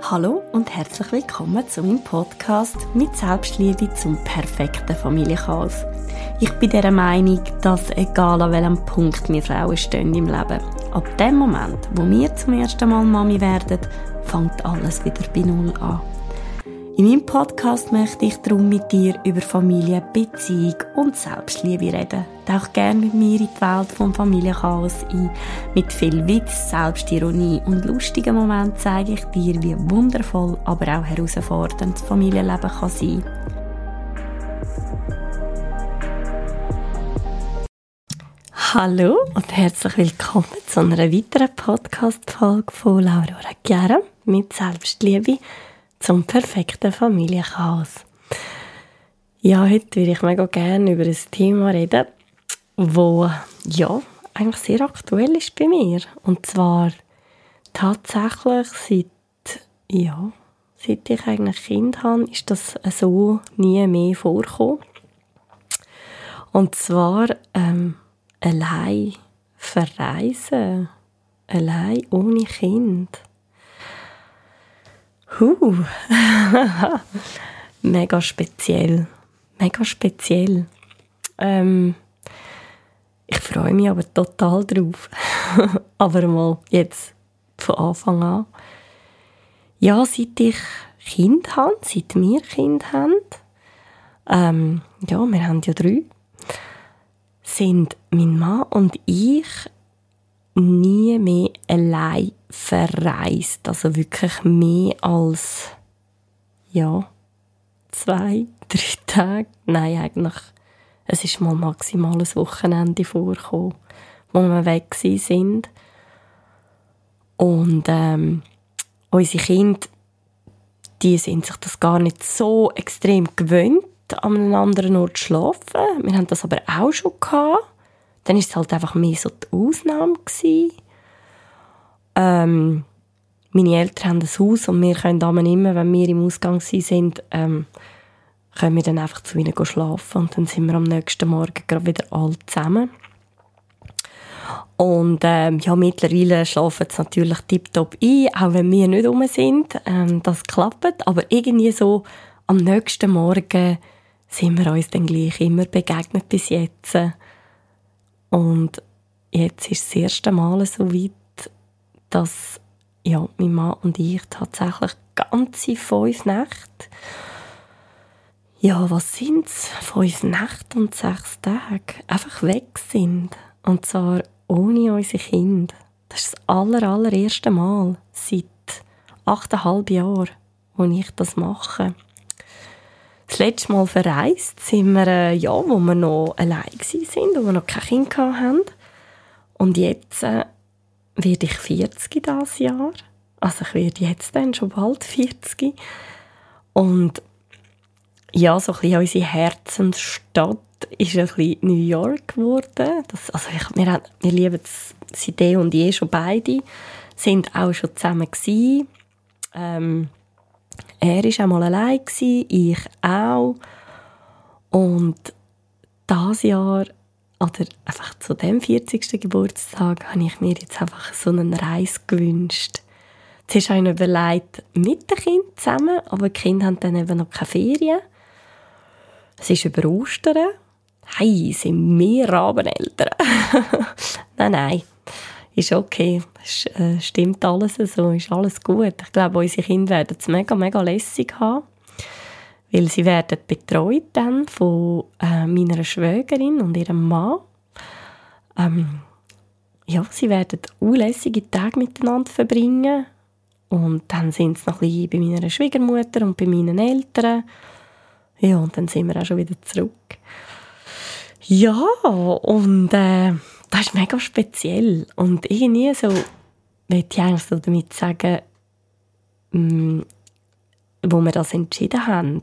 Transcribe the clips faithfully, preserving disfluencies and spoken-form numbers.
Hallo und herzlich willkommen zu meinem Podcast mit Selbstliebe zum perfekten Familienchaos. Ich bin der Meinung, dass egal an welchem Punkt wir Frauen stehen im Leben, ab dem Moment, wo wir zum ersten Mal Mami werden, fängt alles wieder bei Null an. In meinem Podcast möchte ich darum mit dir über Familie, Beziehung und Selbstliebe reden. Tauch gerne mit mir in die Welt vom Familienchaos ein. Mit viel Witz, Selbstironie und lustigen Momenten zeige ich dir, wie wundervoll, aber auch herausfordernd das Familienleben kann sein. Hallo und herzlich willkommen zu einer weiteren Podcast-Folge von Laura Chiara mit Selbstliebe zum perfekten Familienchaos. Ja, heute würde ich mega gerne über ein Thema reden, das ja, eigentlich sehr aktuell ist bei mir. Und zwar tatsächlich seit, ja, seit ich eigentlich Kind habe, ist das so nie mehr vorgekommen. Und zwar ähm, allein verreisen, allein ohne Kind. Huh. Mega speziell. Mega speziell. Ähm, ich freue mich aber total drauf. Aber mal jetzt von Anfang an. Ja, seit ich Kind habe, seit wir Kind haben, ähm, ja, wir haben ja drei, sind mein Mann und ich nie mehr allein verreist. Also wirklich mehr als, ja, zwei, drei Tage. Nein, eigentlich, es ist mal maximal ein Wochenende vorgekommen, wo wir weg sind. Und ähm, unsere Kinder, die sind sich das gar nicht so extrem gewöhnt, an einem anderen Ort zu schlafen. Wir haben das aber auch schon gehabt. Dann war es halt einfach mehr so die Ausnahme gewesen. Ähm, meine Eltern haben ein Haus und wir können immer, wenn wir im Ausgang sind, ähm, können wir dann einfach zu ihnen schlafen und dann sind wir am nächsten Morgen gerade wieder alle zusammen. Und ähm, ja, mittlerweile schlafen sie natürlich tiptop ein, auch wenn wir nicht rum sind. Ähm, das klappt, aber irgendwie so am nächsten Morgen sind wir uns dann gleich immer begegnet bis jetzt. Und jetzt ist das erste Mal so weit, dass ja, mein Mann und ich tatsächlich ganze fünf Nächte, ja, was sind es? Fünf Nächte und sechs Tage einfach weg sind. Und zwar ohne unsere Kinder. Das ist das aller, allererste Mal seit achteinhalb Jahren, wo ich das mache. Das letzte Mal verreist sind wir, äh, ja, wo wir noch allein waren, wo wir noch kein Kind hatten. Und jetzt äh, werde ich vierzig dieses Jahr. Also ich werde jetzt dann schon bald vierzig. Und ja, so ein bisschen unsere Herzensstadt ist ein bisschen New York geworden. Das, also ich, wir, wir lieben es seit eh und je schon beide. Sind auch schon zusammen gewesen. Ähm, Er war auch mal allein, ich auch. Und dieses Jahr, oder einfach zu dem vierzigsten Geburtstag, habe ich mir jetzt einfach so eine Reise gewünscht. Zuerst habe ich mir überlegt, mit den Kindern zusammen, aber die Kinder haben dann eben noch keine Ferien. Es ist über Ostern. Hey, sind wir Rabeneltern. nein, nein. Ist okay, es äh, stimmt alles so, ist alles gut. Ich glaube, unsere Kinder werden es mega, mega lässig haben, weil sie werden betreut dann von äh, meiner Schwägerin und ihrem Mann. Ähm, ja, sie werden unlässige Tage miteinander verbringen und dann sind sie noch ein bisschen bei meiner Schwiegermutter und bei meinen Eltern. Ja, und dann sind wir auch schon wieder zurück. Ja, und äh, das ist mega speziell. Und irgendwie so, möchte ich eigentlich so damit sagen, mh, wo wir das entschieden haben,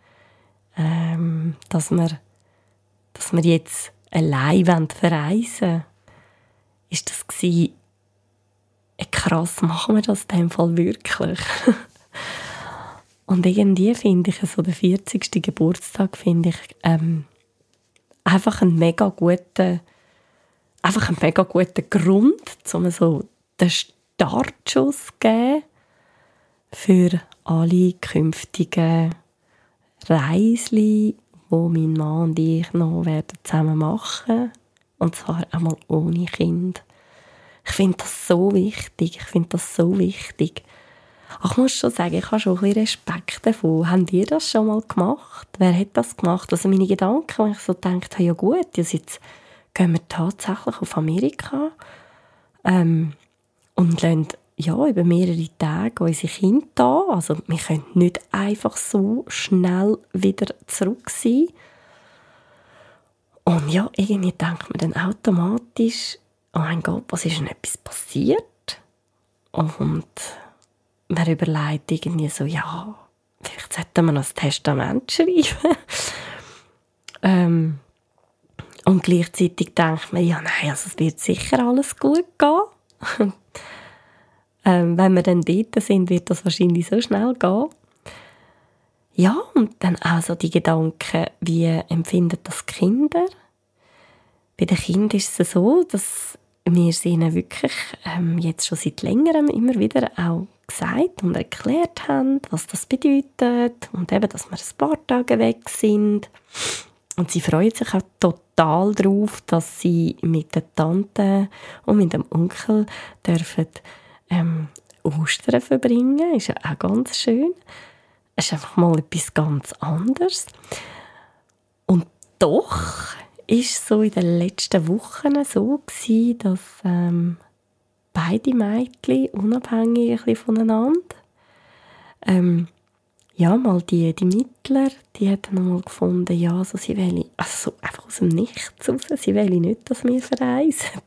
ähm, dass, wir, dass wir jetzt allein verreisen wollen, ist das gewesen, äh, krass, machen wir das in dem Fall wirklich? Und irgendwie finde ich so den vierzigsten Geburtstag finde ich ähm, einfach einen mega guten einfach einen mega guten Grund, um so den Startschuss zu geben für alle künftigen Reisen, die mein Mann und ich noch werden zusammen machen. Und zwar einmal ohne Kind. Ich finde das so wichtig. Ich finde das so wichtig. Ach, ich muss schon sagen, ich habe schon ein bisschen Respekt davon. Habt ihr das schon mal gemacht? Wer hat das gemacht? Also meine Gedanken, wenn ich so gedacht habe, ja gut, jetzt gehen wir tatsächlich auf Amerika ähm, und lassen ja, über mehrere Tage unsere Kinder da. Also wir können nicht einfach so schnell wieder zurück sein. Und ja, irgendwie denkt man dann automatisch, oh mein Gott, was ist denn etwas passiert? Und man überlegt irgendwie so, ja, vielleicht sollten wir noch ein Testament schreiben. ähm, und gleichzeitig denkt man, ja, nein, also es wird sicher alles gut gehen. ähm, wenn wir dann dort sind, wird das wahrscheinlich so schnell gehen. Ja, und dann auch so die Gedanken, wie empfinden das Kinder? Bei den Kindern ist es so, dass wir sie ihnen wirklich ähm, jetzt schon seit längerem immer wieder auch gesagt und erklärt haben, was das bedeutet und eben, dass wir ein paar Tage weg sind. Und sie freuen sich auch total darauf, dass sie mit der Tante und mit dem Onkel dürfen ähm, Ostern verbringen. Ist ja auch ganz schön. Es ist einfach mal etwas ganz anderes. Und doch ist so in den letzten Wochen so gewesen, dass ähm, beide Mädchen unabhängig ein bisschen voneinander ähm, ja, mal die, die Mittler, die hat dann mal gefunden, ja, also sie will, also so einfach aus dem Nichts raus, sie will nicht, dass wir verreisen.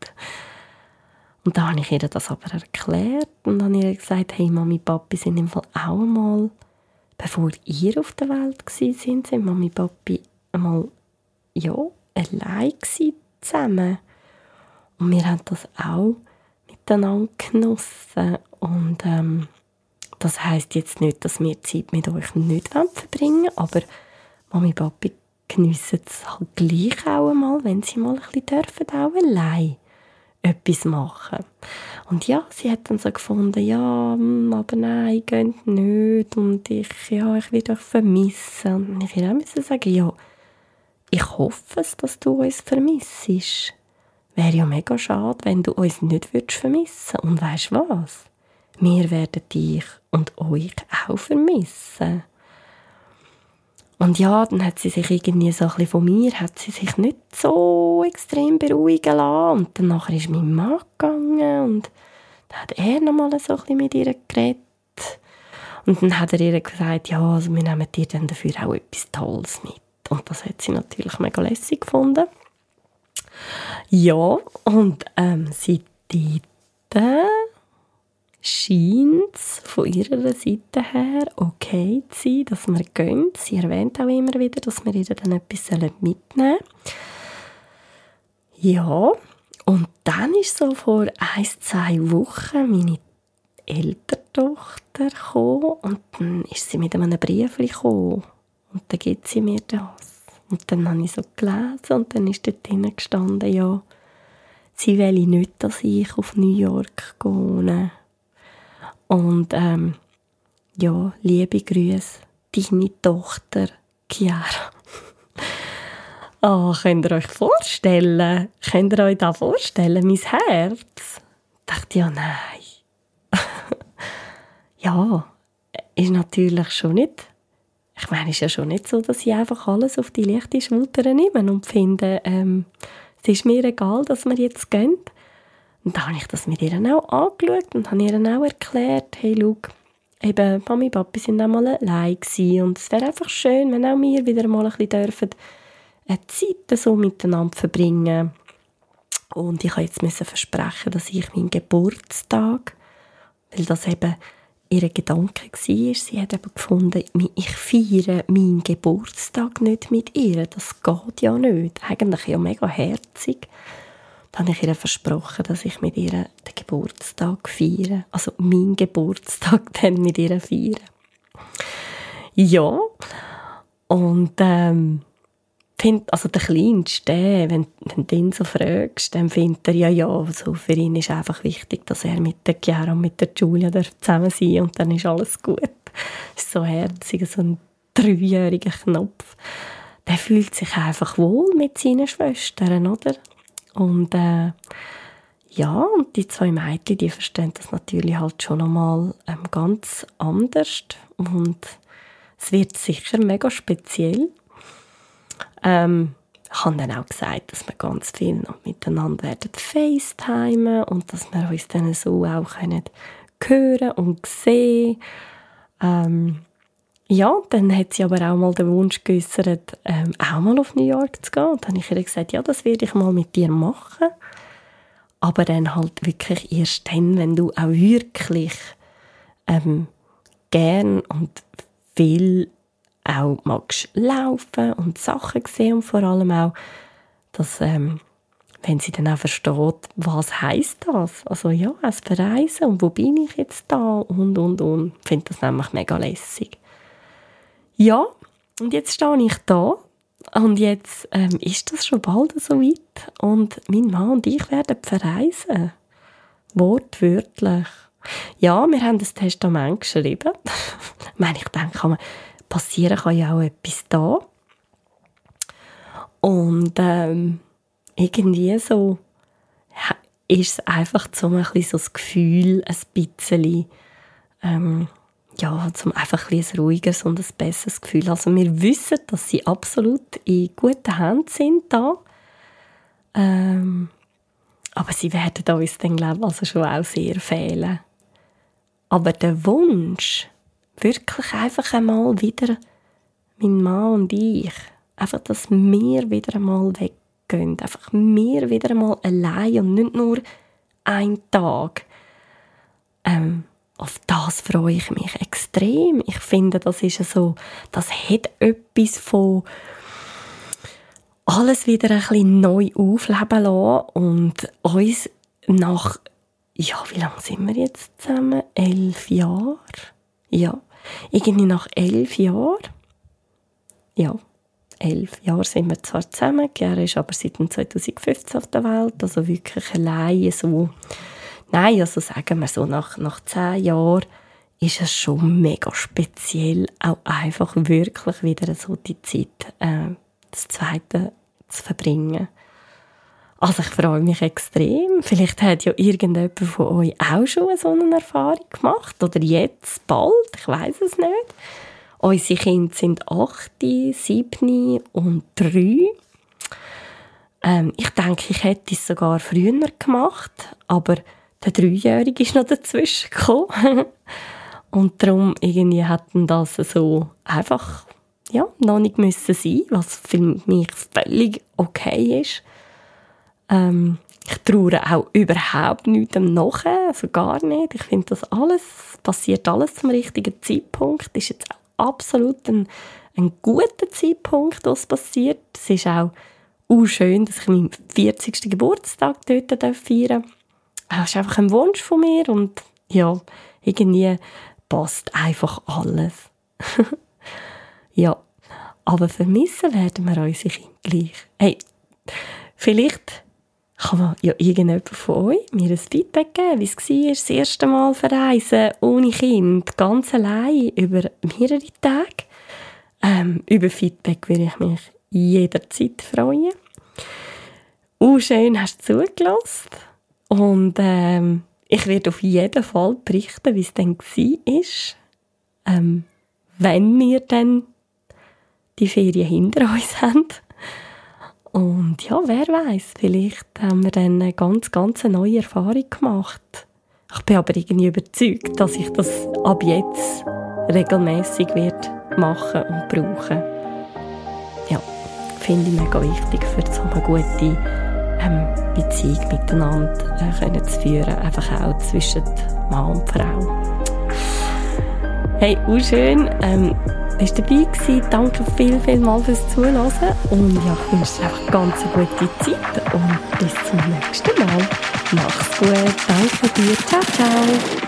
Und da habe ich ihr das aber erklärt und dann habe ich ihr gesagt, hey, Mami, Papi sind im Fall auch einmal, bevor ihr auf der Welt gewesen sind, sind Mami, Papi einmal, ja, allein gewesen, zusammen. Und wir haben das auch miteinander genossen. Und ähm, das heisst jetzt nicht, dass wir Zeit mit euch nicht verbringen wollen, aber Mami, Papi geniessen es halt gleich auch einmal, wenn sie mal ein bisschen dürfen, auch allein etwas machen. Und ja, sie hat dann so gefunden, ja, aber nein, geht nicht und ich, ja, ich will euch vermissen. Und ich musste auch sagen, ja, ich hoffe es, dass du uns vermissest. Wäre ja mega schade, wenn du uns nicht vermissen würdest. Und weisst was? Wir werden dich und euch auch vermissen. Und ja, dann hat sie sich irgendwie so ein bisschen von mir, hat sie sich nicht so extrem beruhigen lassen. Und dann nachher ist mein Mann gegangen und dann hat er nochmal so ein bisschen mit ihr geredet. Und dann hat er ihr gesagt, ja, also wir nehmen dir dann dafür auch etwas Tolles mit. Und das hat sie natürlich mega lässig gefunden. Ja, und ähm, seitdem scheint es von ihrer Seite her okay zu sein, dass wir gehen. Sie erwähnt auch immer wieder, dass wir ihr dann etwas mitnehmen sollen. Ja, und dann ist so vor ein, zwei Wochen meine ältere Tochter gekommen und dann ist sie mit einem Brief gekommen und dann gibt sie mir das. Und dann habe ich so gelesen und dann ist dort drinnen gestanden, ja, sie will nicht, dass ich auf New York gehe. Und ähm, ja, liebe Grüße, deine Tochter Chiara. Oh, könnt ihr euch vorstellen? Könnt ihr euch das vorstellen, mein Herz? Ich dachte, ja, nein. Ja, ist natürlich schon nicht. Ich meine, es ist ja schon nicht so, dass ich einfach alles auf die leichte Schulter nehme und finde, ähm, es ist mir egal, dass wir jetzt gehen. Und dann habe ich das mit ihr auch angeschaut und habe ihr auch erklärt, hey, schau, eben, Mami und Papi sind auch mal allein gewesen und es wäre einfach schön, wenn auch wir wieder mal ein bisschen dürfen, eine Zeit so miteinander verbringen. Und ich musste jetzt versprechen, dass ich meinen Geburtstag, weil das eben ihr Gedanke war, sie hat eben gefunden, ich feiere meinen Geburtstag nicht mit ihr, das geht ja nicht. Eigentlich ja mega herzig. Dann habe ich ihr versprochen, dass ich mit ihr den Geburtstag feiere. Also meinen Geburtstag dann mit ihr feiere. Ja, und ähm, find, also der Kleinste, der, wenn, wenn du ihn so fragst, dann findet er, ja, ja, also für ihn ist einfach wichtig, dass er mit der Chiara und mit der Giulia zusammen sein darf und dann ist alles gut. Das ist so herzig, so ein dreijähriger Knopf. Der fühlt sich einfach wohl mit seinen Schwestern, oder? Und äh, ja, und die zwei Mädchen, die verstehen das natürlich halt schon einmal ähm, ganz anders und es wird sicher mega speziell. Ähm, ich habe dann auch gesagt, dass wir ganz viel noch miteinander werden FaceTimen und dass wir uns dann so auch können hören und sehen. Ähm, ja, dann hat sie aber auch mal den Wunsch geäußert, ähm, auch mal auf New York zu gehen. Und dann habe ich ihr gesagt, ja, das werde ich mal mit dir machen. Aber dann halt wirklich erst dann, wenn du auch wirklich ähm, gern und viel auch magst laufen und Sachen sehen und vor allem auch, dass, ähm, wenn sie dann auch versteht, was heisst das? Also ja, es verreisen und wo bin ich jetzt da und, und, und. Ich finde das nämlich mega lässig. Ja, und jetzt stehe ich da und jetzt ähm, ist das schon bald so weit und mein Mann und ich werden verreisen. Wortwörtlich. Ja, wir haben das Testament geschrieben. Ich meine, ich denke, passieren kann ja auch etwas da. Und ähm, irgendwie so ja, ist es einfach so ein bisschen so das Gefühl, ein bisschen, ähm, ja, zum einfach ein, ein ruhigeres und ein besseres Gefühl. Also wir wissen, dass sie absolut in guten Händen sind da. Ähm, aber sie werden uns dann, glaube ich, also schon auch sehr fehlen. Aber der Wunsch, wirklich einfach einmal wieder, mein Mann und ich, einfach, dass wir wieder einmal weggehen. Einfach wir wieder einmal allein und nicht nur einen Tag. Ähm, auf das freue ich mich extrem. Ich finde, das ist so, das hat etwas von alles wieder ein bisschen neu aufleben lassen und uns nach, ja, wie lange sind wir jetzt zusammen? Elf Jahre? Ja, irgendwie nach elf Jahren, ja, elf Jahre sind wir zwar zusammen, Chiara ist aber seit zweitausendfünfzehn auf der Welt, also wirklich alleine so. Nein, also sagen wir so, nach, nach zehn Jahren ist es schon mega speziell, auch einfach wirklich wieder so die Zeit, äh, das Zweite zu verbringen. Also ich freue mich extrem. Vielleicht hat ja irgendjemand von euch auch schon so eine Erfahrung gemacht. Oder jetzt, bald, ich weiss es nicht. Unsere Kinder sind acht, sieben und drei. Ähm, ich denke, ich hätte es sogar früher gemacht, aber der Dreijährige ist noch dazwischen gekommen. Und darum irgendwie hätten das so einfach ja, noch nicht müssen sein, was für mich völlig okay ist. Ähm, ich traue auch überhaupt nichts nachher, also gar nicht. Ich finde, das alles passiert alles zum richtigen Zeitpunkt. Das ist jetzt auch absolut ein, ein guter Zeitpunkt, was passiert. Es ist auch uh, schön, dass ich meinen vierzigsten Geburtstag dort feiern darf. Das ist einfach ein Wunsch von mir und ja, irgendwie passt einfach alles. Ja, aber vermissen werden wir unsere Kinder gleich. Hey, vielleicht kann man ja irgendjemand von euch mir ein Feedback geben, wie es war, das erste Mal verreisen ohne Kind, ganz allein, über mehrere Tage. Ähm, über Feedback würde ich mich jederzeit freuen. Uh, schön hast du zugelassen. Und ähm, ich werde auf jeden Fall berichten, wie es dann war, ähm, wenn wir dann die Ferien hinter uns haben. Und ja, wer weiß, vielleicht haben wir dann eine ganz, ganz neue Erfahrung gemacht. Ich bin aber irgendwie überzeugt, dass ich das ab jetzt regelmäßig werde machen und brauchen. Ja, finde ich mega wichtig, für so eine gute ähm, Beziehung miteinander äh, können zu führen, einfach auch zwischen Mann und Frau. Hey, auch schön, ähm, bist du dabei gewesen. Danke viel, viel mal fürs Zuhören. Und ja, ich wünsche dir einfach ganz eine gute Zeit und bis zum nächsten Mal. Mach's gut, danke dir, ciao, ciao.